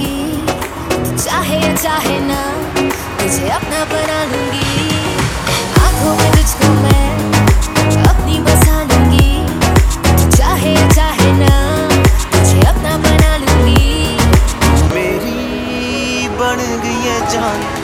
लूंगी, चाहे या चाहे ना तुझे अपना बना लूंगी। आंखों में तुझको मैं अपनी बसा लूंगी, चाहे या चाहे ना तुझे अपना बना लूंगी। मेरी बन गई है जान